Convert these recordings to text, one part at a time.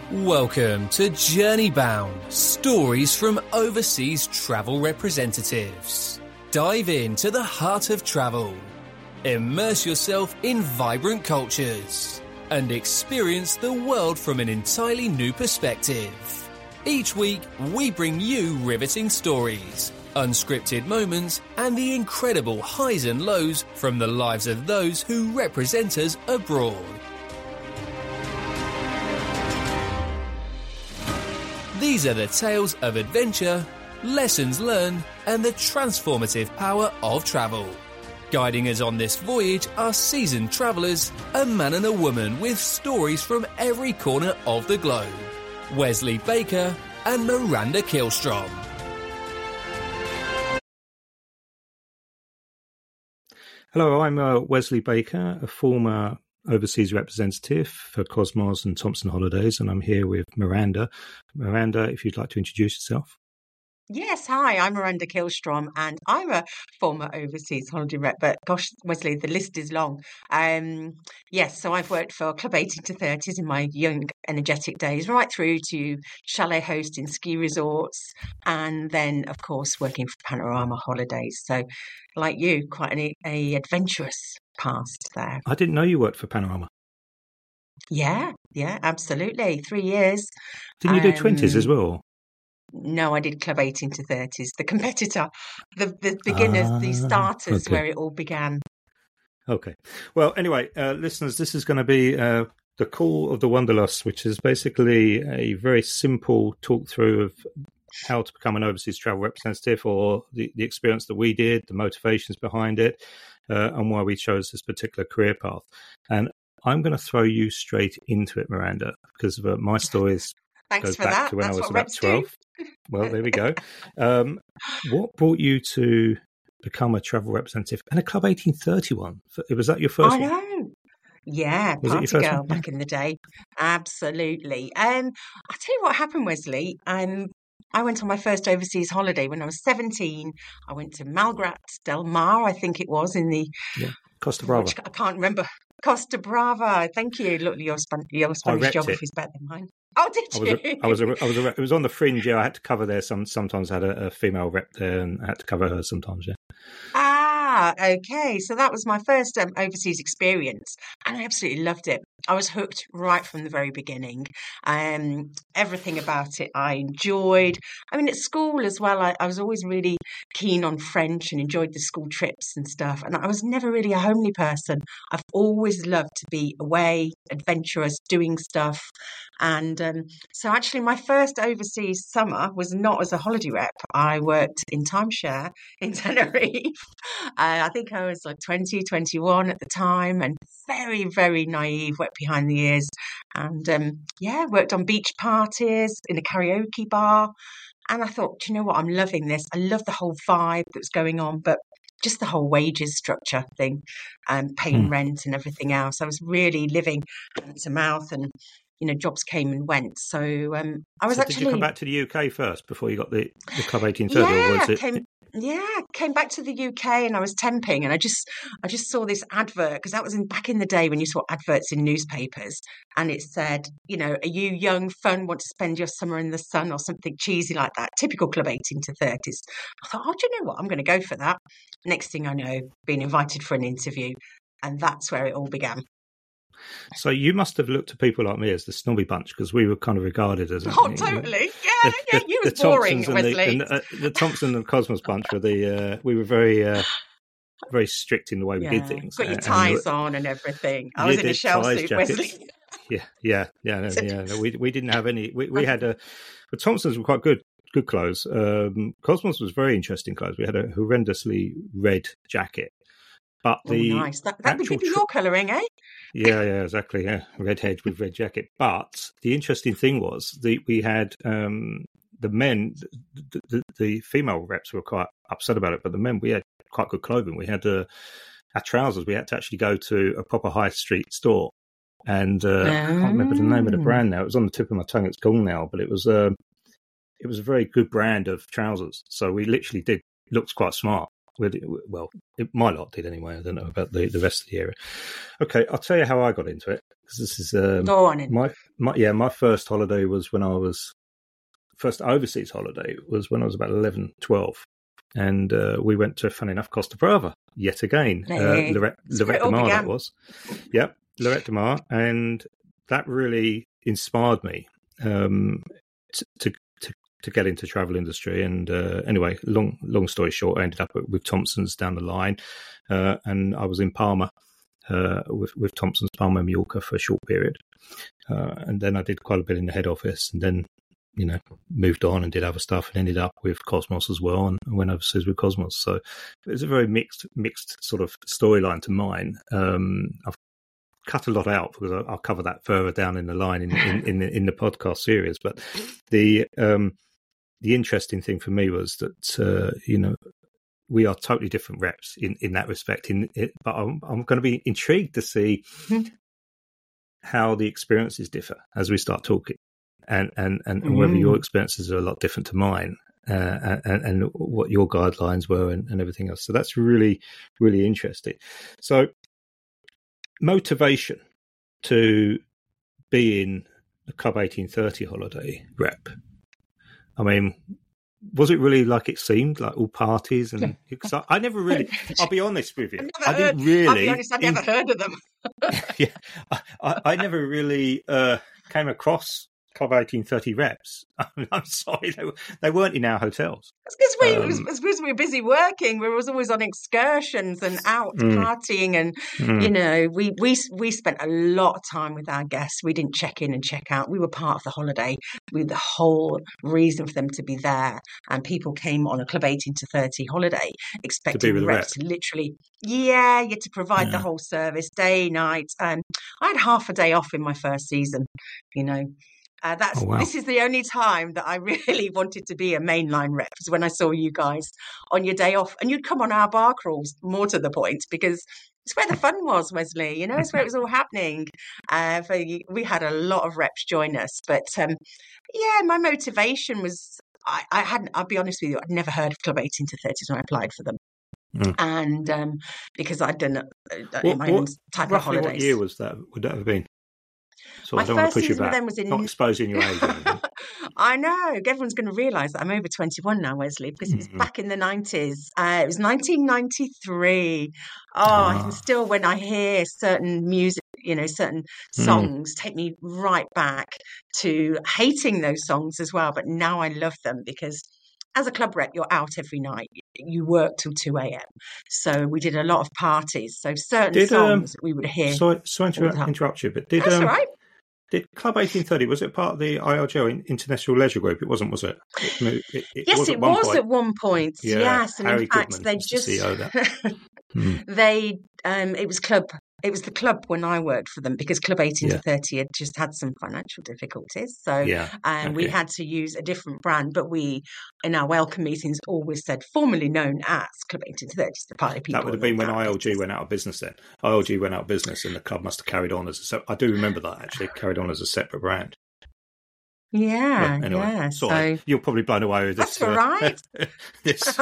Welcome to Journey Bound, stories from overseas travel representatives. Dive into the heart of travel. Immerse yourself in vibrant cultures and experience the world from an entirely new perspective. Each week, we bring you riveting stories, unscripted moments, and the incredible highs and lows from the lives of those who represent us abroad. These are the tales of adventure, lessons learned, and the transformative power of travel. Guiding us on this voyage are seasoned travellers, a man and a woman with stories from every corner of the globe. Wesley Baker and Miranda Kihlstrom. Hello, I'm Wesley Baker, a former overseas representative for Cosmos and Thompson Holidays, and I'm here with Miranda. Miranda, if you'd like to introduce yourself. Yes, hi, I'm Miranda Kihlstrom, and I'm a former overseas holiday rep, but gosh, Wesley, the list is long. Yes, so I've worked for Club 18 to 30s in my young, energetic days, right through to chalet hosting ski resorts, and then, of course, working for Panorama Holidays. So, like you, quite an adventurous past there. I didn't know you worked for Panorama. Yeah, absolutely. 3 years. Didn't you do 20s as well? No, I did Club 18 to 30s, the competitor, the beginners, the starters, okay. where it all began. Okay. Well, anyway, listeners, this is going to be the Call of the Wanderlust, which is basically a very simple talk through of how to become an overseas travel representative, or the experience that we did, the motivations behind it, and why we chose this particular career path. And I'm going to throw you straight into it, Miranda, because my stories goes back to when I was about 12. Well, there we go. What brought you to become a travel representative and a Club 1831? Was that your first one? I know. Yeah, party girl back in the day. Absolutely. I'll tell you what happened, Wesley. I went on my first overseas holiday when I was 17. I went to Malgrat Del Mar, I think it was, in the... Yeah, Costa Brava. I can't remember. Costa Brava. Thank you. Look, your Spanish geography is better than mine. Oh, did you? It was on the fringe. Yeah, I had to cover there. Sometimes I had a female rep there, and I had to cover her sometimes. Yeah. Ah, okay. So that was my first overseas experience, and I absolutely loved it. I was hooked right from the very beginning. Everything about it I enjoyed. I mean, at school as well, I was always really keen on French and enjoyed the school trips and stuff. And I was never really a homely person. I've always loved to be away, adventurous, doing stuff. And so actually my first overseas summer was not as a holiday rep. I worked in timeshare in Tenerife. I think I was like 20, 21 at the time, and very, very naive, wet behind the ears. And worked on beach parties, in a karaoke bar. And I thought, do you know what? I'm loving this. I love the whole vibe that was going on, but just the whole wages structure thing, and paying rent and everything else. I was really living hand to mouth, and jobs came and went. So I was Did you come back to the UK first before you got the Club 1830? Yeah, or was it... came back to the UK, and I was temping, and I just saw this advert, because that was back in the day when you saw adverts in newspapers, and it said, are you young, fun, want to spend your summer in the sun, or something cheesy like that, typical Club 18 to 30s. I thought, do you know what? I'm going to go for that. Next thing I know, being invited for an interview, and that's where it all began. So you must have looked at people like me as the snobby bunch, because we were kind of regarded as... totally. Yeah, you were boring, Wesley. The Thompson and Cosmos bunch were we were very... very strict in the way we did things. Got your ties on and everything. I was in a shell suit, Wesley. Yeah. No, we didn't have any... We had but Thompson's were quite good clothes. Cosmos was very interesting clothes. We had a horrendously red jacket. But nice. That'd be good for your colouring, eh? Yeah, exactly. Yeah, red head with red jacket. But the interesting thing was we had the men, the female reps were quite upset about it, but the men, we had quite good clothing. We had our trousers. We had to actually go to a proper high street store, and I can't remember the name of the brand now. It was on the tip of my tongue. It's gone now, but it was a very good brand of trousers. So we literally looked quite smart. My lot did anyway. I don't know about the rest of the area. Okay, I'll tell you how I got into it. This is Go on in. my first holiday was when I was first overseas holiday was when I was about 11, 12. And we went to, funny enough, Costa Brava yet again. Lorette de Mar, that was. Yep, Lorette de Mar. And that really inspired me to get into travel industry. And anyway, long story short, I ended up with Thompson's down the line. And I was in Palma with Thompson's, Palma, Mallorca for a short period. And then I did quite a bit in the head office, and then moved on and did other stuff, and ended up with Cosmos as well, and went overseas with Cosmos. So it was a very mixed sort of storyline to mine. I've cut a lot out because I'll cover that further down in the line in the podcast series. But the interesting thing for me was that we are totally different reps in that respect. But I'm going to be intrigued to see how the experiences differ as we start talking. And whether your experiences are a lot different to mine, and what your guidelines were and everything else. So that's really, really interesting. So motivation to be in a Club 1830 holiday rep. I mean, was it really like it seemed, like all parties? And I never really, I'll be honest with you, I'll be honest, I've never heard of them. Yeah, I never really came across Club 1830 reps. I'm sorry, they weren't in our hotels. It's because we were busy working. We was always on excursions and out partying, and we spent a lot of time with our guests. We didn't check in and check out. We were part of the holiday. We were the whole reason for them to be there. And people came on a Club 18 to 30 holiday expecting the reps to literally, you had to provide the whole service, day, night. I had half a day off in my first season, This is the only time that I really wanted to be a mainline rep, was when I saw you guys on your day off, and you'd come on our bar crawls, more to the point, because it's where the fun was, Wesley. It's where it was all happening. We had a lot of reps join us, but my motivation was I'll be honest with you, I'd never heard of Club 18 to 30 when I applied for them. And because I'd done my own type of holidays. What year was that? Would that have been? So my I don't want first to push you season with back. them was in... Not exposing your age. I know. Everyone's going to realise that I'm over 21 now, Wesley, because it was back in the 90s. It was 1993. I can still, when I hear certain music, certain songs, take me right back to hating those songs as well. But now I love them because as a club rep, you're out every night. You work till 2 a.m. So we did a lot of parties. So certain songs that we would hear. Sorry to interrupt you, but that's all right. Did Club 1830, was it part of the ILGO International Leisure Group? It wasn't, was it? Yes, it was at one point. Yeah, yes, and Harry in fact, Goodman they was just the CEO there. It was the club when I worked for them, because Club 18 to 30 had just had some financial difficulties. So we had to use a different brand, but we, in our welcome meetings, always said formerly known as Club 18 to 30, the party people. That would have been when ILG went out of business then. ILG went out of business and the club must have carried on as I do remember that, actually, carried on as a separate brand. Yeah, but anyway, yeah. Sorry, so, you're probably blown away with this. That's all right. This...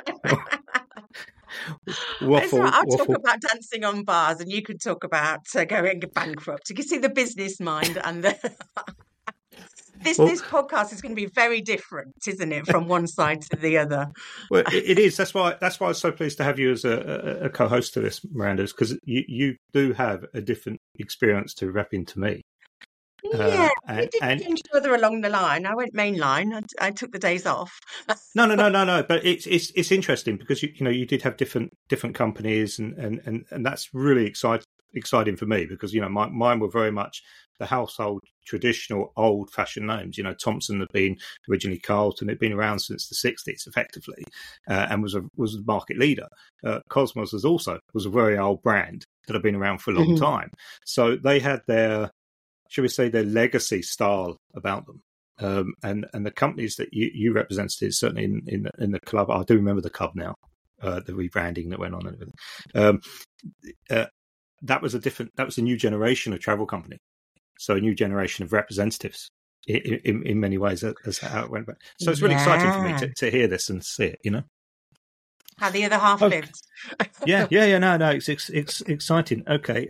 I'll talk about dancing on bars, and you could talk about going bankrupt. You can see the business mind and the. This podcast is going to be very different, isn't it, from one side to the other? Well, it is. That's why I was so pleased to have you as a co-host to this, Miranda, because you do have a different experience to repping to me. Yeah, we did change further along the line. I went mainline. I took the days off. No. But it's interesting because you did have different companies, and that's really exciting for me because mine were very much the household traditional old fashioned names. Thompson had been originally Carlton. Had been around since the 60s, effectively, and was the market leader. Cosmos was a very old brand that had been around for a long time. So they had their, shall we say, their legacy style about them. And the companies that you represented, certainly in the club, I do remember the club now, the rebranding that went on and everything. That was a new generation of travel company. So a new generation of representatives in many ways as how it went back. So it's really exciting for me to hear this and see it, how the other half lived. Yeah. No, it's exciting. Okay.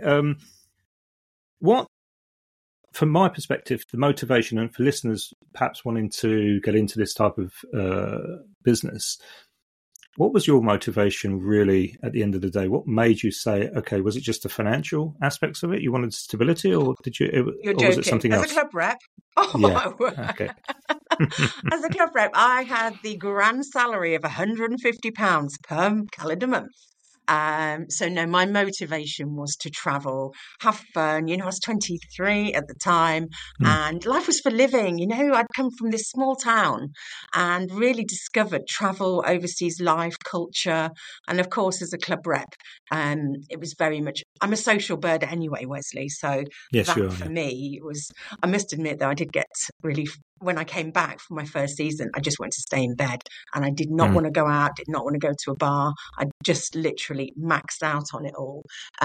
What, from my perspective, the motivation, and for listeners perhaps wanting to get into this type of business, what was your motivation really at the end of the day? What made you say, okay, was it just the financial aspects of it? You wanted stability, or did you? You're or joking. Was it something else? As a club rep, Okay. As a club rep, I had the grand salary of £150 per calendar month. So no, my motivation was to travel, have fun. You know, I was 23 at the time, and life was for living. You know, I'd come from this small town and really discovered travel, overseas life, culture, and of course, as a club rep, it was very much. I'm a social bird anyway, Wesley. So Yes, that for me was. I must admit, though, I did get really. When I came back from my first season, I just wanted to stay in bed, and I did not want to go out, did not want to go to a bar. I just literally maxed out on it all.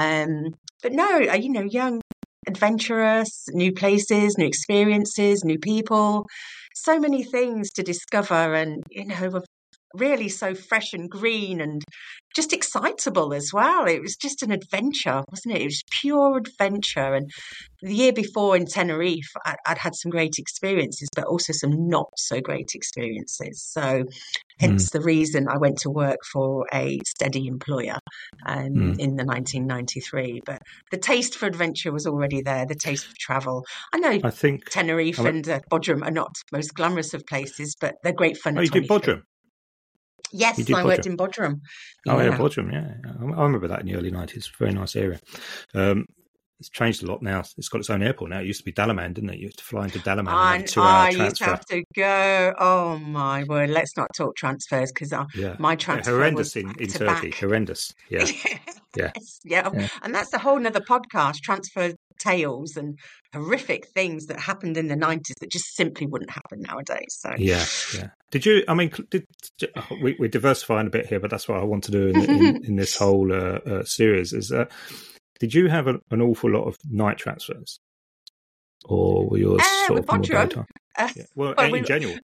But no, you know, young, adventurous, new places, new experiences, new people, so many things to discover, and, you know, really so fresh and green and just excitable as well. It was just an adventure, wasn't it? It was pure adventure. And the year before in Tenerife, I'd had some great experiences, but also some not so great experiences. So hence the reason I went to work for a steady employer in the 1993. But the taste for adventure was already there, the taste for travel. I think Tenerife and Bodrum are not most glamorous of places, but they're great fun. Oh, you did Bodrum? Yes, I worked in Bodrum. Oh, yeah, Bodrum, yeah. I remember that in the early 90s. Very nice area. It's changed a lot now. It's got its own airport now. It used to be Dalaman, didn't it? You used to fly into Dalaman and have a 2-hour transfer. I used to have to go. Oh, my word. Let's not talk transfers, because my transfer horrendous was in Turkey. back. Horrendous. Yeah. Yeah. And that's a whole nother podcast, transfer tales and horrific things that happened in the 90s that just simply wouldn't happen nowadays. So yeah. Did you? I mean, we're diversifying a bit here, but that's what I want to do in this whole series. Is did you have an awful lot of night transfers, or were yours sort of more daytime? In general.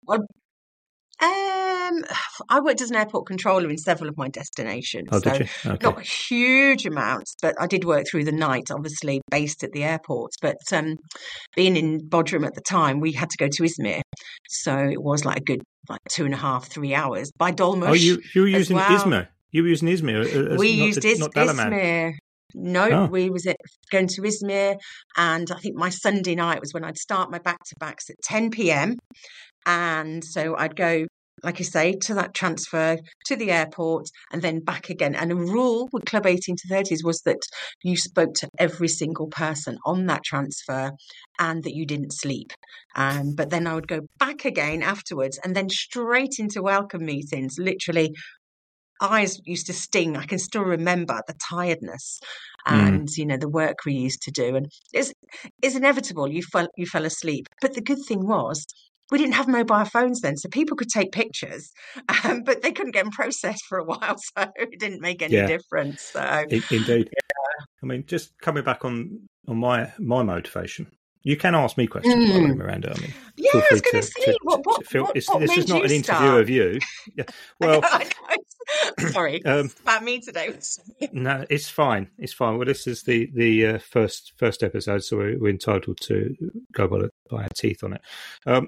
I worked as an airport controller in several of my destinations. Oh, did you? Okay. Not huge amounts, but I did work through the night, obviously based at the airport. But being in Bodrum at the time, we had to go to Izmir. So it was like a good 2.5, 3 hours by Dolmuş. Oh, you were using Izmir? You were using Izmir? We used Izmir. No, we was going to Izmir, and I think my Sunday night was when I'd start my back-to-backs at 10 p.m. And so I'd go, like I say, to that transfer to the airport and then back again. And a rule with Club 18 to 30s was that you spoke to every single person on that transfer and that you didn't sleep. But then I would go back again afterwards and then straight into welcome meetings. Literally, eyes used to sting. I can still remember the tiredness and, you know, the work we used to do. And it's inevitable. You fell asleep. But the good thing was, we didn't have mobile phones then, so people could take pictures, but they couldn't get them processed for a while, so it didn't make any difference. So indeed, I mean, just coming back on my motivation. You can ask me questions, by the way, Miranda. I mean, I was going to say, what this is not an interview start? of you. Yeah. Well, sorry, it's about me today. No, it's fine. It's fine. Well, this is the first episode, so we're entitled to go by our teeth on it.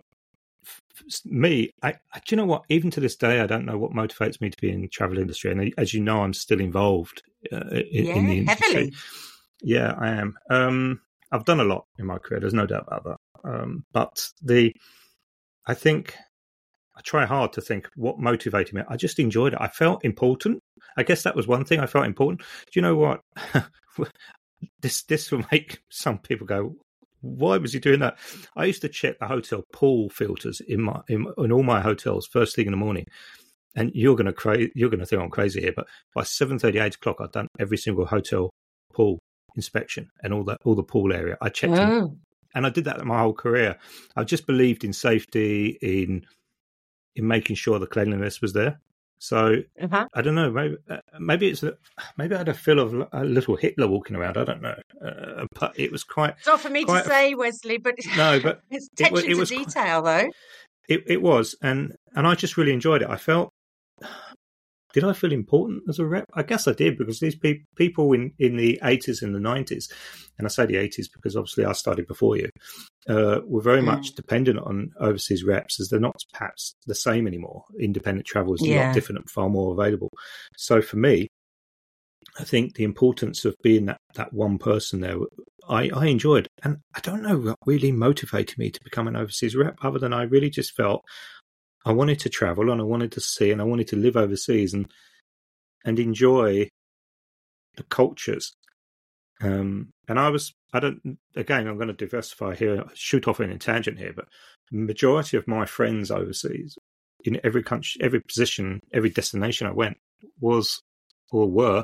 Me, do you know what? Even to this day, I don't know what motivates me to be in the travel industry. And as you know, I'm still involved in the industry. Heavily. Yeah, I am. I've done a lot in my career. There's no doubt about that. But I think I try hard to think what motivated me. I just enjoyed it. I felt important. I guess that was one thing. I felt important. Do you know what? This will make some people go, why was he doing that? I used to check the hotel pool filters in all my hotels first thing in the morning, and you're going to think I'm crazy here, but by 7:30, 8 o'clock, I'd done every single hotel pool inspection and all the pool area. I checked them, and I did that my whole career. I just believed in safety, in making sure the cleanliness was there. So I don't know. Maybe I had a feel of a little Hitler walking around. I don't know, but it was quite. It's not for me to say, Wesley, but no, but it's attention to detail, though. It was, and I just really enjoyed it. I felt did I feel important as a rep? I guess I did, because these people in the 80s and the 90s, and I say the 80s because obviously I started before you, were very much dependent on overseas reps, as they're not perhaps the same anymore. Independent travel is a lot different and far more available. So for me, I think the importance of being that one person there, I enjoyed. And I don't know what really motivated me to become an overseas rep, other than I really just felt I wanted to travel and I wanted to see and I wanted to live overseas and enjoy the cultures. And I'm going to diversify here, shoot off in a tangent here, but the majority of my friends overseas, in every country, every position, every destination I went, were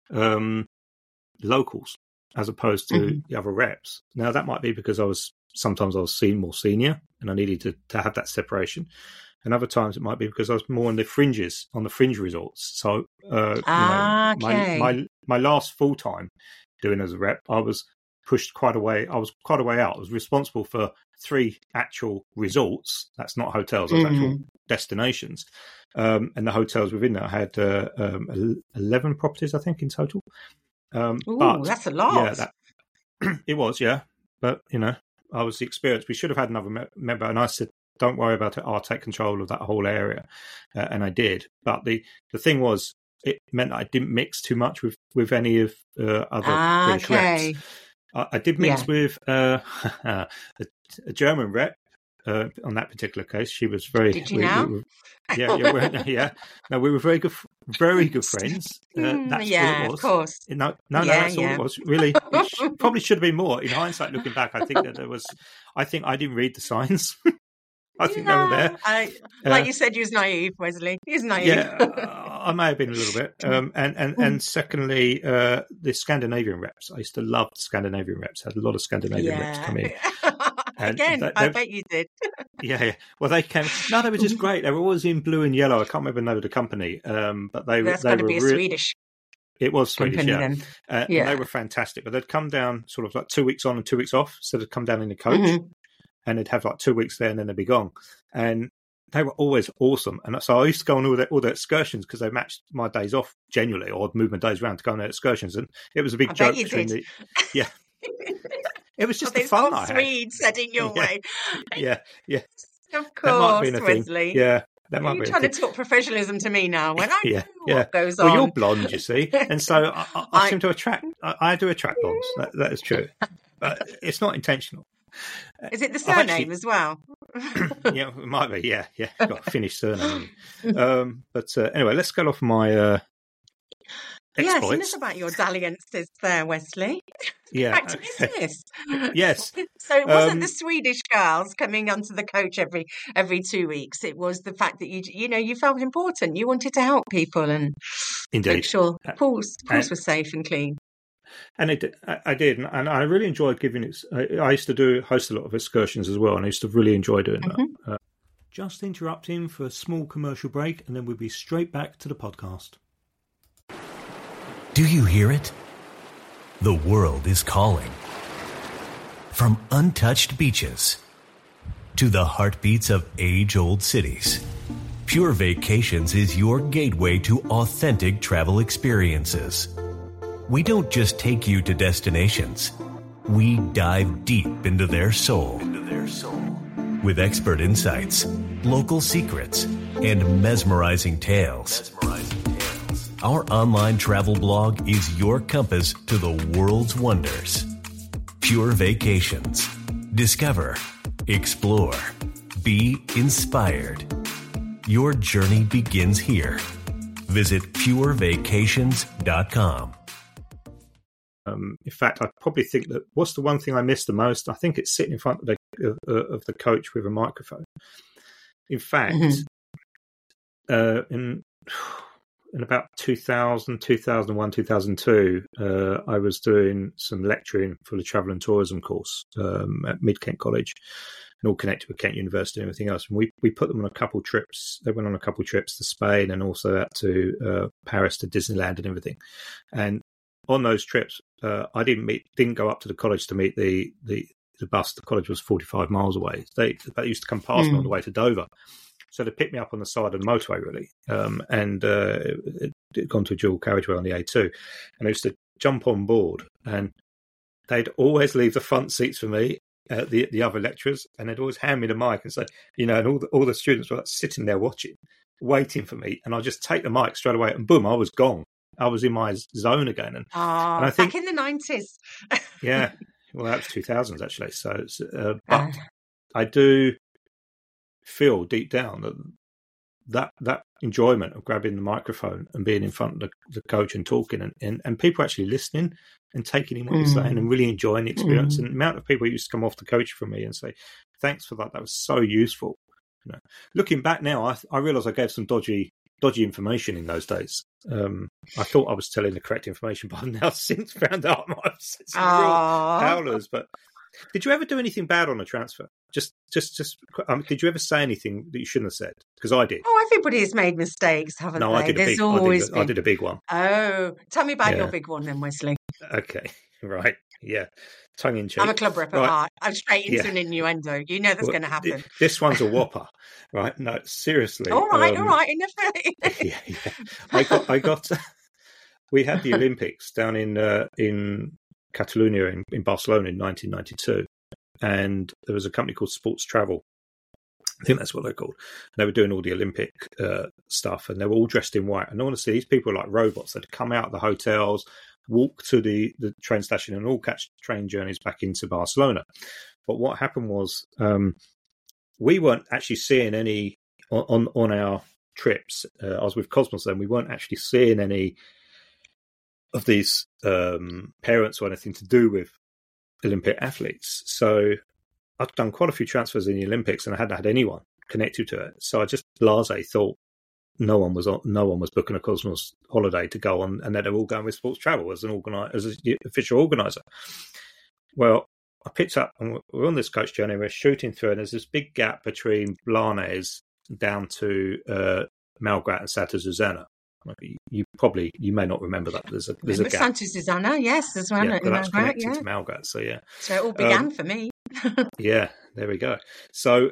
locals, as opposed to the other reps. Now, that might be because sometimes I was seen more senior and I needed to have that separation. And other times it might be because I was more on the fringe resorts. So, my last full time doing as a rep, I was pushed quite a way. I was quite a way out. I was responsible for 3 actual resorts. That's not hotels, that's actual destinations. And the hotels within that had 11 properties, I think, in total. But that's a lot. Yeah, it was, yeah. But, I was the experienced. We should have had another member. And I said, don't worry about it. I'll take control of that whole area. And I did. But the thing was, it meant that I didn't mix too much with any of other British reps. I did mix with a German rep on that particular case. She was very... Did you know? Yeah. No, we were very good friends. That's what it was. Of course. No, that's all it was. Really, it probably should have been more. In hindsight, looking back, I think that there was... I think I didn't read the signs. I think they were there. Like you said, you was naive, Wesley. He was naive. Yeah, I may have been a little bit. And secondly, the Scandinavian reps. I used to love the Scandinavian reps. I had a lot of Scandinavian reps come in. Again, I bet you did. Yeah. Well, they came. No, they were just great. They were always in blue and yellow. I can't remember the name of the company, but That's got to be a Swedish. It was Swedish, company, yeah. And they were fantastic. But they'd come down sort of like 2 weeks on and 2 weeks off. So they'd come down in the coach. And they'd have like 2 weeks there and then they'd be gone. And they were always awesome. And so I used to go on all their excursions because they matched my days off generally, or I'd move my days around to go on their excursions. And it was a big joke between yeah. It was just the fun I had. Swedes heading your way. Yeah. Of course, Wesley. Yeah. That might You're trying to talk professionalism to me now when I know what goes on. Well, you're blonde, you see. And so I seem to attract, I do attract blondes. That is true. But it's not intentional. Is it the surname as well? Yeah, it might be. Yeah, got a Finnish surname. But anyway, let's go off my exploits. Yes, tell us about your dalliances there, Wesley. Yeah, business. Yes. So it wasn't the Swedish girls coming onto the coach every 2 weeks. It was the fact that you felt important. You wanted to help people and make sure pools were safe and clean. And I did, and I really enjoyed giving it. I used to host a lot of excursions as well, and I used to really enjoy doing that. Just interrupting for a small commercial break, and then we'll be straight back to the podcast. Do you hear it? The world is calling. From untouched beaches to the heartbeats of age-old cities, Pure Vacations is your gateway to authentic travel experiences. We don't just take you to destinations. We dive deep into their soul. With expert insights, local secrets, and mesmerizing tales. Our online travel blog is your compass to the world's wonders. Pure Vacations. Discover, explore, be inspired. Your journey begins here. Visit purevacations.com. In fact, I probably think that what's the one thing I miss the most? I think it's sitting in front of the coach with a microphone. In fact, in about 2000, 2001, 2002, I was doing some lecturing for the Travel and Tourism course at Mid-Kent College, and all connected with Kent University and everything else. And we put them on a couple trips. They went on a couple trips to Spain and also out to Paris to Disneyland and everything. And on those trips, I didn't go up to the college to meet the bus. The college was 45 miles away. They used to come past me on the way to Dover. So they picked me up on the side of the motorway, really, and it gone to a dual carriageway on the A2, and I used to jump on board, and they'd always leave the front seats for me, the other lecturers, and they'd always hand me the mic and say, and all the students were sitting there watching, waiting for me, and I'd just take the mic straight away, and boom, I was gone. I was in my zone again. And I think, back in the 90s. Yeah, well, that was 2000s, actually. So, but I do feel deep down that enjoyment of grabbing the microphone and being in front of the coach and talking and people actually listening and taking in what you're saying and really enjoying the experience. And the amount of people who used to come off the coach from me and say, thanks for that. That was so useful. Looking back now, I realise I gave some dodgy information in those days. I thought I was telling the correct information, but I've now since found out I might have said some real howlers. But did you ever do anything bad on a transfer? Just did you ever say anything that you shouldn't have said? Because I did. Oh, everybody has made mistakes, haven't they? I did a big one. Oh, tell me about your big one then, Wesley. Okay, right. Yeah, tongue in cheek. I'm a club rep at heart. I'm straight into an innuendo. You know that's going to happen. This one's a whopper, right? No, seriously. All right. Enough. Yeah. I got. We had the Olympics down in Catalonia in Barcelona in 1992, and there was a company called Sports Travel. I think that's what they're called. And they were doing all the Olympic stuff, and they were all dressed in white. And honestly, these people were like robots. They'd come out of the hotels, walk to the train station, and all catch train journeys back into Barcelona. But what happened was we weren't actually seeing any on our trips. I was with Cosmos then. We weren't actually seeing any of these parents or anything to do with Olympic athletes. So I'd done quite a few transfers in the Olympics, and I hadn't had anyone connected to it. So I just blasé thought no one was booking a Cosmos holiday to go on, and then they're all going with Sports Travel as an official organizer. Well, I picked up, and we're on this coach journey. We're shooting through, and there's this big gap between Blanes down to Malgrat and Santa Susana. You may not remember that. There's a gap. Santa Susana, yes, as well. Yeah, that's connected to Malgrat. So yeah, so it all began for me. Yeah, there we go. So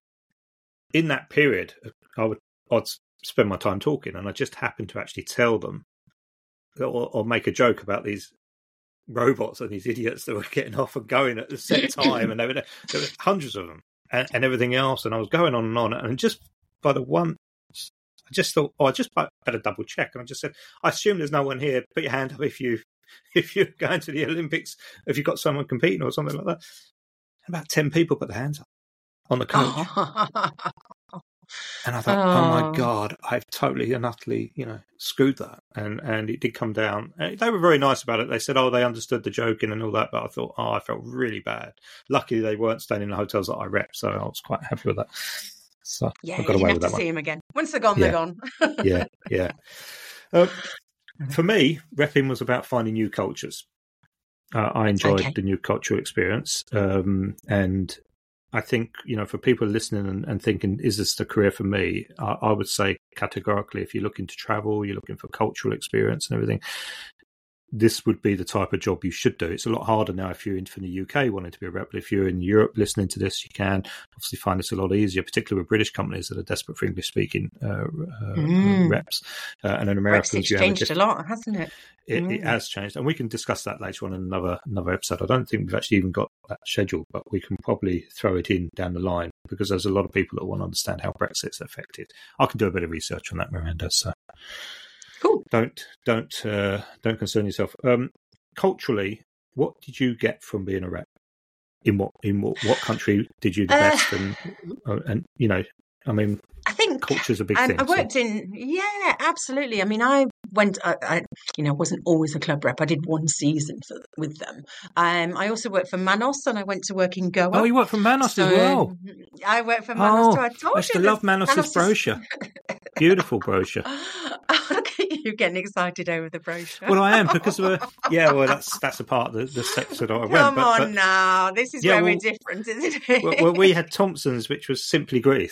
in that period, I'd spend my time talking, and I just happened to actually tell them or make a joke about these robots and these idiots that were getting off and going at the set time, and there were hundreds of them and everything else, and I was going on, and just by the one, I just thought, I just better double check, and I just said, I assume there's no one here. Put your hand up if you're going to the Olympics, if you've got someone competing or something like that. About 10 people put their hands up on the coach. And I thought, oh my God, I've totally and utterly, screwed that. And it did come down. They were very nice about it. They said, they understood the joking and all that. But I thought, I felt really bad. Luckily, they weren't staying in the hotels that I rep, so I was quite happy with that. So I got away with that one. See them again. Once they're gone, they're gone. Yeah. For me, repping was about finding new cultures. I enjoyed the new cultural experience. And I think, for people listening and thinking, is this the career for me? I would say categorically, if you're looking to travel, you're looking for cultural experience and everything, this would be the type of job you should do. It's a lot harder now if you're in from the UK wanting to be a rep, but if you're in Europe listening to this, you can obviously find this a lot easier, particularly with British companies that are desperate for English-speaking reps. And in America, it's changed a lot, hasn't it? It has changed, and we can discuss that later on in another episode. I don't think we've actually even got that scheduled, but we can probably throw it in down the line because there's a lot of people that want to understand how Brexit's affected. I can do a bit of research on that, Miranda. So cool. Don't concern yourself. Culturally, what did you get from being a rep? In what country did you do the best? And I think culture's a big thing. I worked absolutely. I went, I wasn't always a club rep. I did one season with them. I also worked for Manos, and I went to work in Goa. Oh, you worked for Manos as well? I worked for Manos too. I used to love Manos' brochure. Beautiful brochure. Look at you getting excited over the brochure. Well, I am, because that's a part of the sector that I went. Come on now, this is where we're different, isn't it? well, we had Thompson's, which was simply Greece.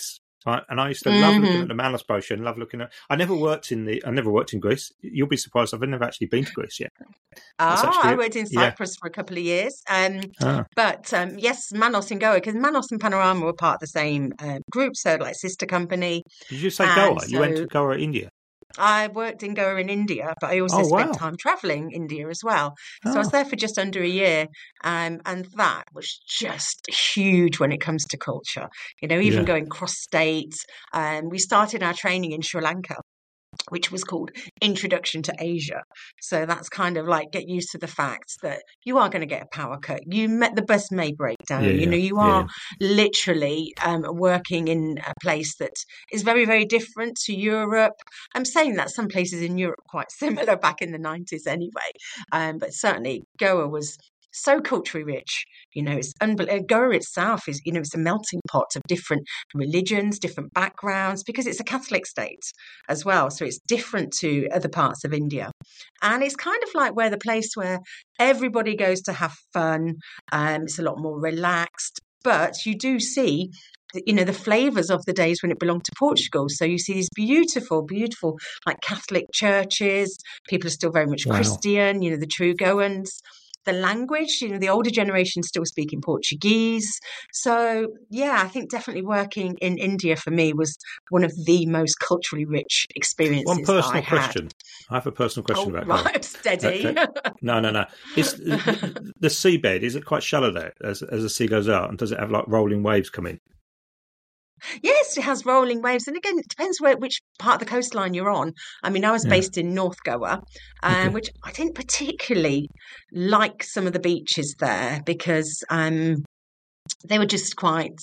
Right, and I used to love looking at the Manos brochure and love looking at. I never worked in Greece. You'll be surprised. I've never actually been to Greece yet. I worked in Cyprus for a couple of years. But yes, Manos and Goa, because Manos and Panorama were part of the same group, so like sister company. Did you say Goa? You went to Goa, India? I worked in Goa in India, but I also spent time traveling India as well. So I was there for just under a year, and that was just huge when it comes to culture. You know, even going cross states. We started our training in Sri Lanka, which was called Introduction to Asia. So that's kind of like get used to the fact that you are going to get a power cut. The bus may break down. You are literally working in a place that is very, very different to Europe. I'm saying that some places in Europe are quite similar back in the 90s anyway. But certainly Goa was so culturally rich. You know, it's unbelievable. Goa itself is, it's a melting pot of different religions, different backgrounds, because it's a Catholic state as well. So it's different to other parts of India. And it's kind of like the place where everybody goes to have fun. It's a lot more relaxed, but you do see the flavours of the days when it belonged to Portugal. So you see these beautiful, beautiful, like Catholic churches. People are still very much Christian, the true Goans. The language, the older generation still speaking Portuguese. So, I think definitely working in India for me was one of the most culturally rich experiences. One personal question. I have a personal question about that. Right, steady. No. Is the seabed, is it quite shallow there as the sea goes out? And does it have like rolling waves come in? Yes, it has rolling waves. And again, it depends which part of the coastline you're on. I mean, I was based in North Goa, which I didn't particularly like some of the beaches there because they were just quite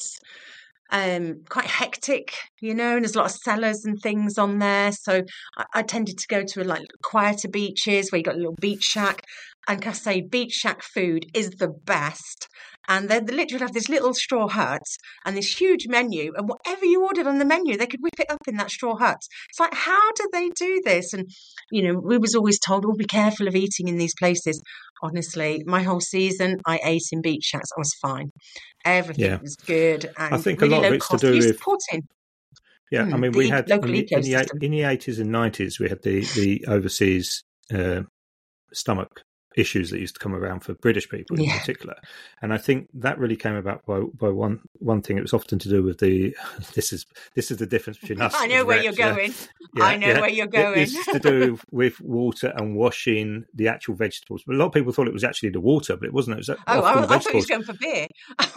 hectic, and there's a lot of cellars and things on there. So I tended to go to quieter beaches where you got a little beach shack. And can I say, beach shack food is the best. And they literally have this little straw hut and this huge menu. And whatever you ordered on the menu, they could whip it up in that straw hut. It's like, how do they do this? And, we was always told, be careful of eating in these places. Honestly, my whole season, I ate in beach shacks. I was fine. Everything was good. And I think really a lot of it's to do with supporting. Yeah, I mean, we had in the 80s and 90s, we had the overseas stomach issues that used to come around for British people in particular, and I think that really came about by one thing. It was often to do with this is the difference between us. I know where you're going. I know where you're going. This is to do with water and washing the actual vegetables. But a lot of people thought it was actually the water, but it wasn't. It was I thought you was going for beer.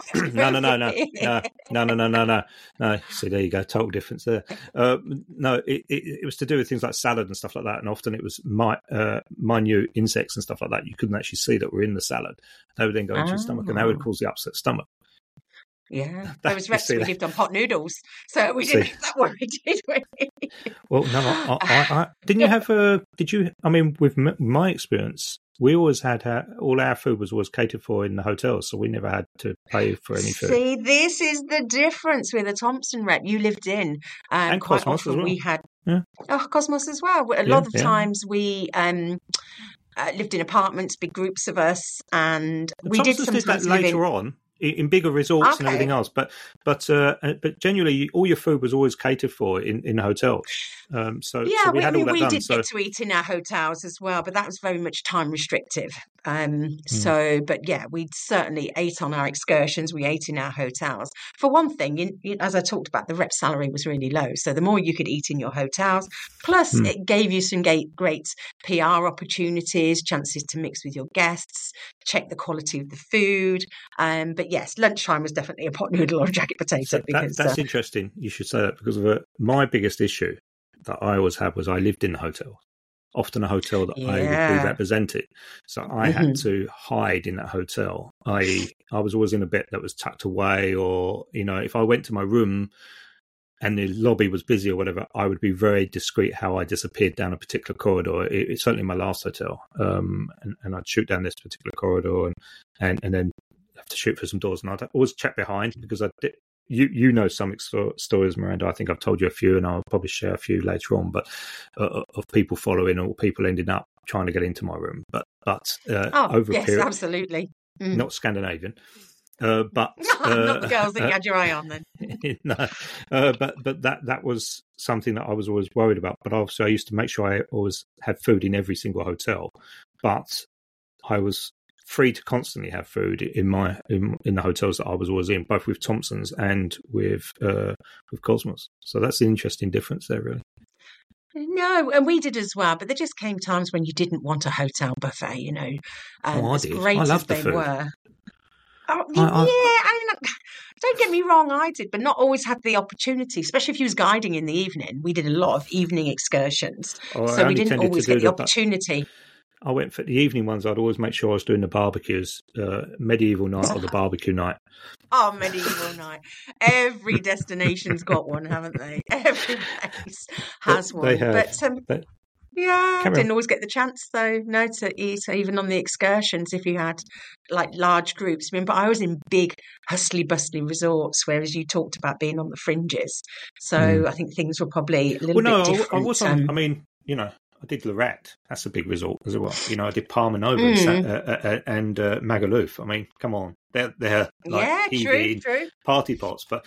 No. See, there you go. Total difference there. No, it was to do with things like salad and stuff like that, and often it was minute insects and stuff like that. You couldn't actually see that were in the salad. They would then go into your stomach, and that would cause the upset stomach. Yeah, there was rest we lived on pot noodles, so we didn't have that worry, did we? Well, no, I didn't you have did you? I mean, with my experience, we always had all our food was always catered for in the hotels, so we never had to pay for any food. See, this is the difference with the Thompson rep you lived in, and quite Cosmos often as well. We had Cosmos as well. A lot of times we. Lived in apartments, big groups of us, and we did sometimes that later on in bigger resorts and everything else. But generally, all your food was always catered for in hotels. So we had all that done. Did get to eat in our hotels as well, but that was very much time restrictive. We certainly ate on our excursions. We ate in our hotels. For one thing, as I talked about, the rep salary was really low. So the more you could eat in your hotels, plus it gave you some great PR opportunities, chances to mix with your guests, check the quality of the food. But yes, lunchtime was definitely a pot noodle or a jacket potato. So that's interesting. You should say that because my biggest issue that I always had was I lived in a hotel. Often a hotel that I would be represented. So I had to hide in that hotel. I was always in a bit that was tucked away, or, if I went to my room and the lobby was busy or whatever, I would be very discreet how I disappeared down a particular corridor. It's certainly my last hotel. And I'd shoot down this particular corridor and then have to shoot for some doors. And I'd always check behind because I did. You know some stories, Miranda. I think I've told you a few, and I'll probably share a few later on. But of people following or people ending up trying to get into my room. But over a period, absolutely, not Scandinavian. But not the girls that you had your eye on then. But that was something that I was always worried about. But obviously, I used to make sure I always had food in every single hotel. But I was free to constantly have food in the hotels that I was always in, both with Thompson's and with Cosmos. So that's the interesting difference there, really. No, and we did as well, but there just came times when you didn't want a hotel buffet, I did. great I as loved the they food. were. Oh, I mean, don't get me wrong, I did, but not always had the opportunity, especially if you was guiding in the evening. We did a lot of evening excursions, so we didn't always get the opportunity. I went for the evening ones. I'd always make sure I was doing the barbecues, medieval night or the barbecue night. Oh, medieval night. Every destination's got one, haven't they? Every place has one. They have. But didn't always get the chance though. No, to eat even on the excursions if you had like large groups. I mean, but I was in big hustly bustly resorts, whereas you talked about being on the fringes. So I think things were probably a little bit different. I wasn't. I mean, I did Lorette. That's a big resort as well. I did Palma Nova and Magaluf. I mean, come on, they're like true party pots. But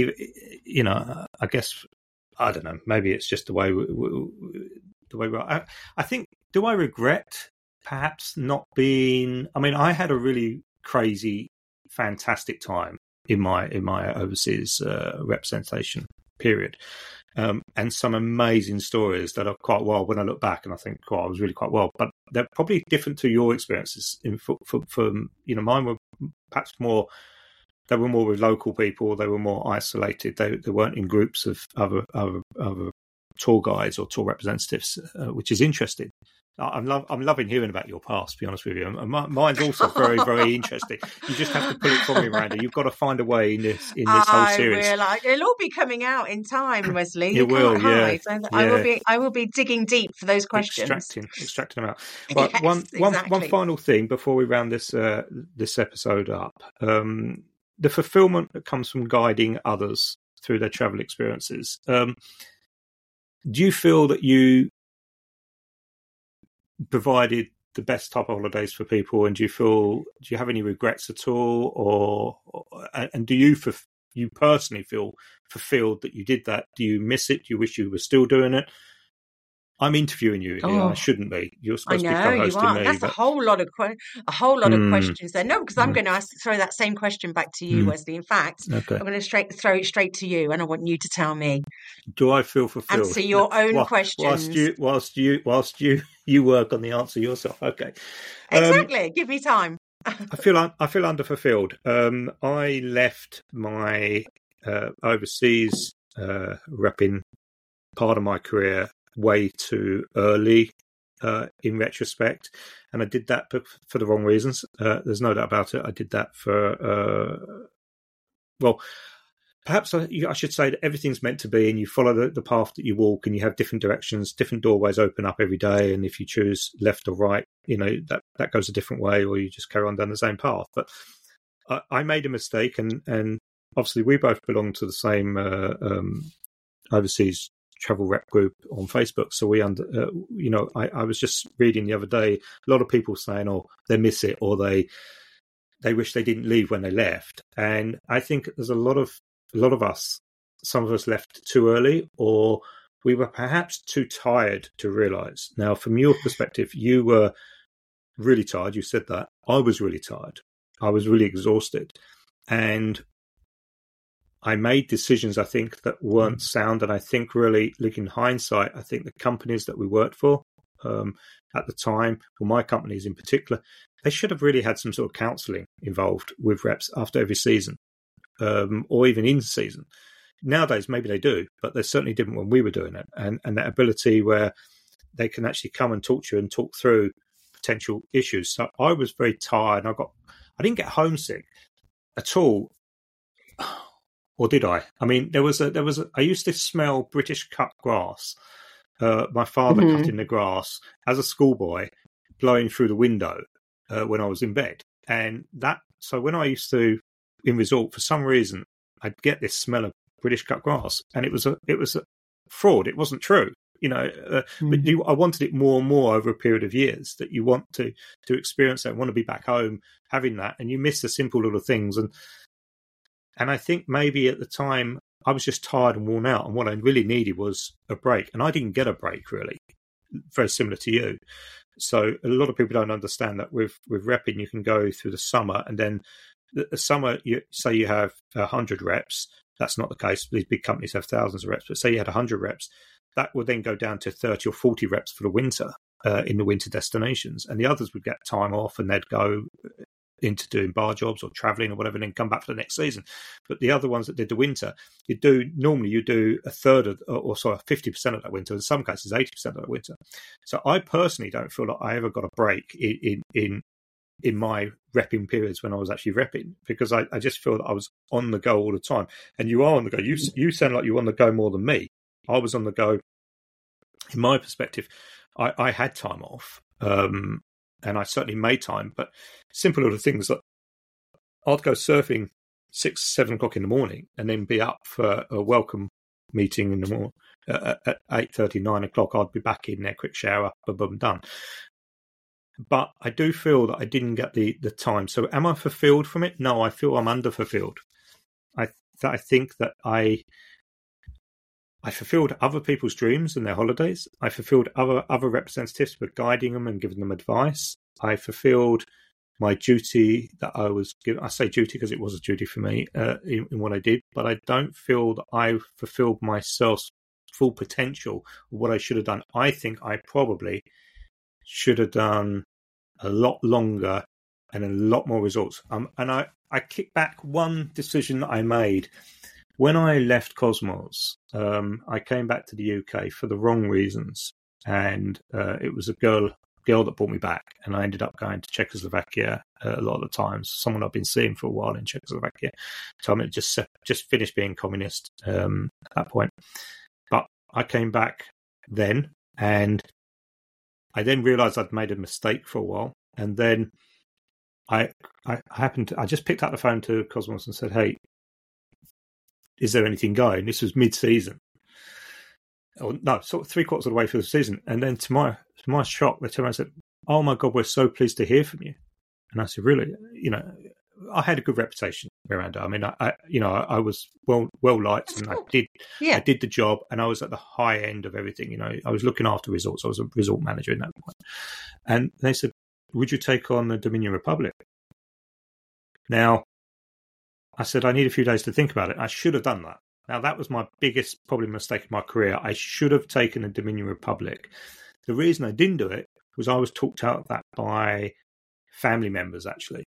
I guess I don't know. Maybe it's just the way we are. I think. Do I regret perhaps not being? I mean, I had a really crazy, fantastic time in my overseas representation period. And some amazing stories that are quite wild when I look back, and I think, I was really quite wild. But they're probably different to your experiences. Mine were perhaps more. They were more with local people. They were more isolated. They weren't in groups of other tour guides or tour representatives, which is interesting. I'm loving hearing about your past, to be honest with you. And mine's also very, very interesting. You just have to pull it from me, Miranda. You've got to find a way in this whole series. It'll all be coming out in time, Wesley. It will, yeah. I will be digging deep for those questions. Extracting them out. Right, yes, one final thing before we round this episode up. The fulfillment that comes from guiding others through their travel experiences. Do you feel that you provided the best type of holidays for people, and do you have any regrets at all, and do you personally feel fulfilled that you did that? Do you miss it? Do you wish you were still doing it? I'm interviewing you here. I shouldn't be. You're supposed to be co-hosting me. That's a whole lot of questions there. No, because I'm going to throw that same question back to you, Wesley. In fact, okay. I'm going to throw it straight to you, and I want you to tell me. Do I feel fulfilled? Answer your own questions. Whilst you work on the answer yourself. Okay. Exactly. Give me time. I feel underfulfilled. I left my overseas repping part of my career way too early in retrospect, and I did that for the wrong reasons. There's no doubt about it. I did that for perhaps I should say that everything's meant to be, and you follow the path that you walk, and you have different directions, different doorways open up every day, and if you choose left or right, that goes a different way, or you just carry on down the same path. But I made a mistake, and obviously we both belong to the same overseas travel rep group on Facebook. So I was just reading the other day, a lot of people saying, they miss it, or they wish they didn't leave when they left. And I think there's a lot of us, some of us left too early, or we were perhaps too tired to realize. Now, from your perspective, you were really tired. You said that. I was really tired. I was really exhausted. And I made decisions, I think, that weren't sound. And I think really, looking in hindsight, I think the companies that we worked for at the time, for my companies in particular, they should have really had some sort of counselling involved with reps after every season, or even in season. Nowadays, maybe they do, but they certainly didn't when we were doing it. And that ability where they can actually come and talk to you and talk through potential issues. So I was very tired. I didn't get homesick at all. Or did I? I mean, I used to smell British cut grass. My father cutting the grass as a schoolboy, blowing through the window when I was in bed. And so when I used to, in resort, for some reason, I'd get this smell of British cut grass, and it was a fraud. It wasn't true, but I wanted it more and more over a period of years, that you want to experience that, want to be back home having that, and you miss the simple little things. And I think maybe at the time I was just tired and worn out, and what I really needed was a break, and I didn't get a break really. Very similar to you. So a lot of people don't understand that with repping, you can go through the summer, and then the summer, say you have 100 reps. That's not the case. These big companies have thousands of reps, but say you had 100 reps, that would then go down to 30 or 40 reps for the winter in the winter destinations, and the others would get time off, and they'd go into doing bar jobs or traveling or whatever, and then come back for the next season. But the other ones that did the winter, you do a third of, or sorry, 50% of that winter. In some cases, 80% of that winter. So I personally don't feel like I ever got a break in my repping periods when I was actually repping, because I just feel that I was on the go all the time. And you are on the go. You sound like you're on the go more than me. I was on the go. In my perspective, I had time off. And I certainly made time, but simple little things like I'd go surfing 6, 7 o'clock in the morning and then be up for a welcome meeting in the morning at 8:30, 9 o'clock. I'd be back in there, quick shower, boom, boom, done. But I do feel that I didn't get the time. So am I fulfilled from it? No, I feel I'm under-fulfilled. I think that I fulfilled other people's dreams and their holidays. I fulfilled other representatives by guiding them and giving them advice. I fulfilled my duty that I was given. I say duty because it was a duty for me in what I did, but I don't feel that I fulfilled myself's full potential of what I should have done. I think I probably should have done a lot longer and a lot more results. And I kick back one decision that I made. When I left Cosmos, I came back to the UK for the wrong reasons, and it was a girl that brought me back, and I ended up going to Czechoslovakia a lot of the times. Someone I've been seeing for a while in Czechoslovakia told me to just finish being communist at that point. But I came back then, and I then realised I'd made a mistake for a while, and then I just picked up the phone to Cosmos and said, "Hey, is there anything going?" This was mid-season. Oh, no, sort of 3/4 of the way through the season. And then to my shock, they turned around and said, "Oh my God, we're so pleased to hear from you." And I said, "Really?" I had a good reputation around it. I mean, I was well liked, and I did the job, and I was at the high end of everything. I was looking after resorts. I was a resort manager in that point. And they said, "Would you take on the Dominion Republic?" Now, I said, I need a few days to think about it. I should have done that. Now, that was my biggest probably mistake of my career. I should have taken the Dominion Republic. The reason I didn't do it was I was talked out of that by family members, actually,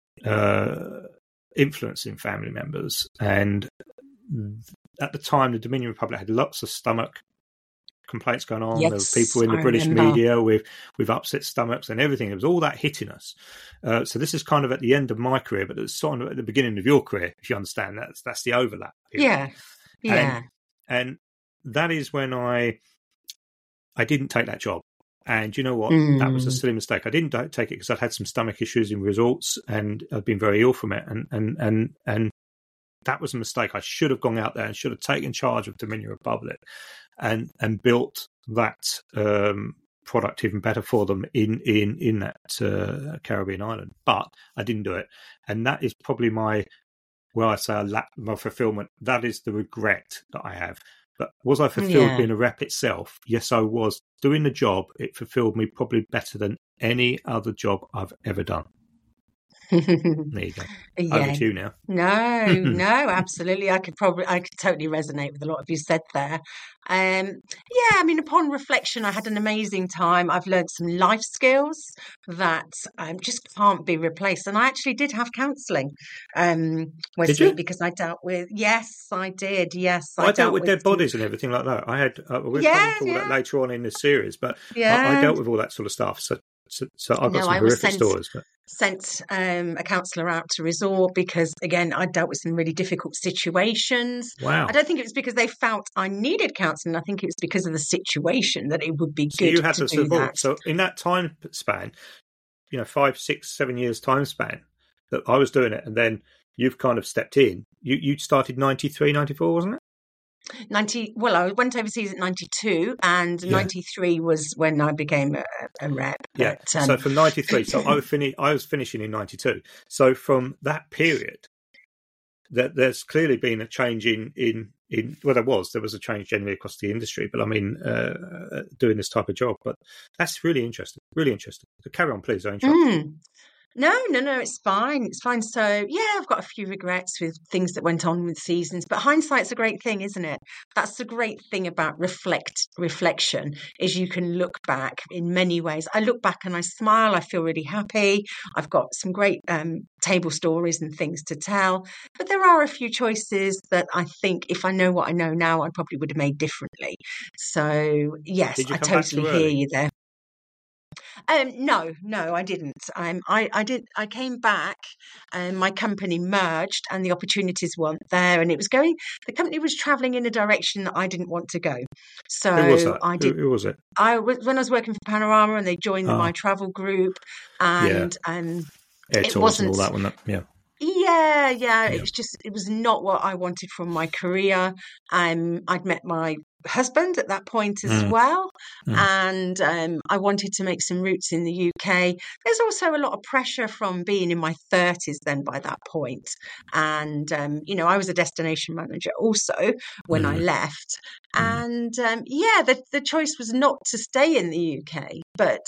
influencing family members. And at the time, the Dominion Republic had lots of stomach complaints going on. Yes, there were people in the British media with upset stomachs and everything. It was all that hitting us. So this is kind of at the end of my career, but it's sort of at the beginning of your career, if you understand. That's the overlap period. Yeah. And that is when I didn't take that job. And you know what? That was a silly mistake. I didn't take it because I'd had some stomach issues in resorts, and I'd been very ill from it. And that was a mistake. I should have gone out there and should have taken charge of Dominion Republic and built that product even better for them in that Caribbean island. But I didn't do it. And that is probably my fulfillment. That is the regret that I have. But was I fulfilled being a rep itself? Yes, I was. Doing the job, it fulfilled me probably better than any other job I've ever done. There you go. Over to you now. No, absolutely. I could totally resonate with a lot of you said there. Upon reflection, I had an amazing time. I've learned some life skills that just can't be replaced. And I actually did have counselling, Wesley, because I dealt with. Yes, I did. Yes, I dealt with dead bodies and everything like that. I had. We'll talk about that later on in this series, but I dealt with all that sort of stuff. So I've got some horrific stories. But sent a counsellor out to resort because, again, I dealt with some really difficult situations. Wow. I don't think it was because they felt I needed counselling. I think it was because of the situation that it would be good you had to the do support. that. So in that time span, 5, 6, 7 years time span that I was doing it, and then you've kind of stepped in. You started 93, 94, wasn't it? 90. Well, I went overseas at 92, and 93 was when I became a rep. Yeah. But, so from 93, so I was finishing in 92. So from that period, that there's clearly been a change in there was a change generally across the industry, but I mean, doing this type of job. But that's really interesting. So carry on, please. I interrupt. No, it's fine. It's fine. So, yeah, I've got a few regrets with things that went on with seasons, but hindsight's a great thing, isn't it? That's the great thing about reflection is you can look back in many ways. I look back and I smile. I feel really happy. I've got some great table stories and things to tell, but there are a few choices that I think if I know what I know now, I probably would have made differently. So, yes, I totally hear you there. No, I didn't. I came back and my company merged and the opportunities weren't there and the company was traveling in a direction that I didn't want to go. So who was that? Who was it? When I was working for Panorama and they joined my travel group and it wasn't all that one. Yeah. Yeah. It was not what I wanted from my career. I'd met my husband at that point as well. And I wanted to make some roots in the UK. There's also a lot of pressure from being in my 30s then by that point. And, I was a destination manager also when I left. And, the choice was not to stay in the UK, but,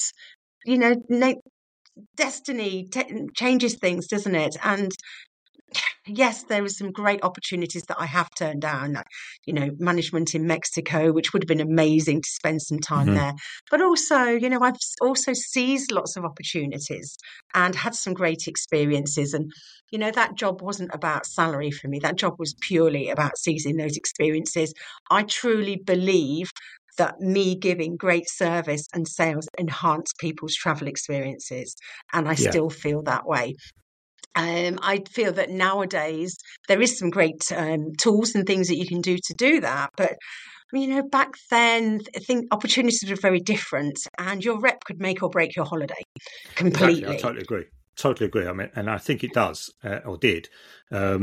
destiny changes things, doesn't it? And yes, there were some great opportunities that I have turned down, management in Mexico, which would have been amazing to spend some time there. But also, I've also seized lots of opportunities and had some great experiences. And, that job wasn't about salary for me. That job was purely about seizing those experiences. I truly believe that me giving great service and sales enhance people's travel experiences. And I still feel that way. I feel that nowadays there is some great tools and things that you can do to do that. But, back then, I think opportunities were very different and your rep could make or break your holiday completely. Exactly. I totally agree. I mean, and I think it does or did. I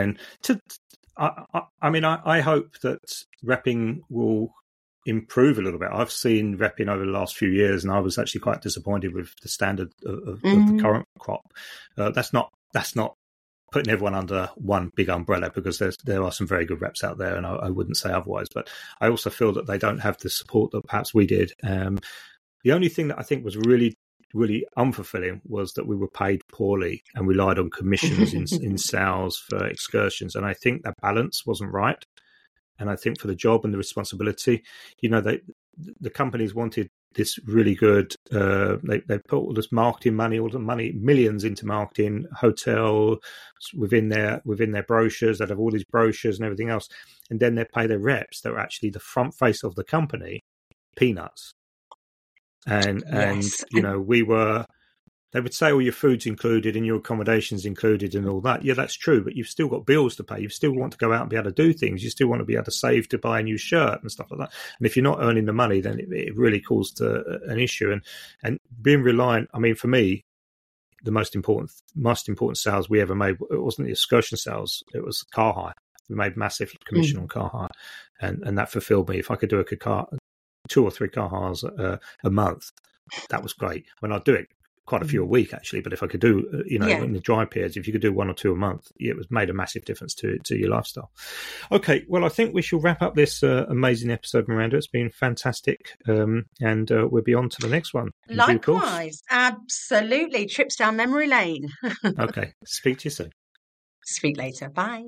hope that repping will improve a little bit. I've seen repping over the last few years, and I was actually quite disappointed with the standard of the current crop. That's not putting everyone under one big umbrella, because there are some very good reps out there, and I wouldn't say otherwise. But I also feel that they don't have the support that perhaps we did. The only thing that I think was really, really unfulfilling was that we were paid poorly and relied on commissions in sales for excursions, and I think that balance wasn't right. And I think for the job and the responsibility, the companies wanted this really good. They put all this marketing money, millions into marketing, hotel within their brochures. They'd have all these brochures and everything else, and then they pay their reps that were actually the front face of the company peanuts. And we were. They would say all your food's included and your accommodation's included and all that. Yeah, that's true, but you've still got bills to pay. You still want to go out and be able to do things. You still want to be able to save to buy a new shirt and stuff like that. And if you're not earning the money, then it really caused an issue. And being reliant, I mean, for me, the most important sales we ever made, it wasn't the excursion sales, it was car hire. We made massive commission on car hire, and that fulfilled me. If I could do 2 or 3 car hires a month, that was great. I mean, I'd do it quite a few a week, actually, but if I could do, in the dry periods, if you could do 1 or 2 a month, it was made a massive difference to your lifestyle. Okay, well, I think we shall wrap up this amazing episode, Miranda. It's been fantastic, and we'll be on to the next one. Likewise, absolutely. Trips down memory lane. Okay, speak to you soon. Speak later. Bye.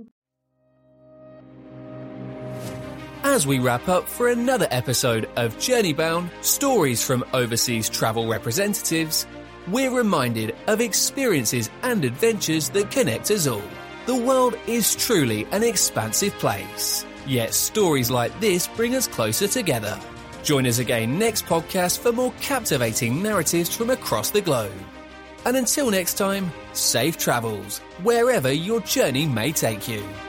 As we wrap up for another episode of Journey Bound, Stories from Overseas Travel Representatives, we're reminded of experiences and adventures that connect us all. The world is truly an expansive place, yet stories like this bring us closer together. Join us again next podcast for more captivating narratives from across the globe. And until next time, safe travels, wherever your journey may take you.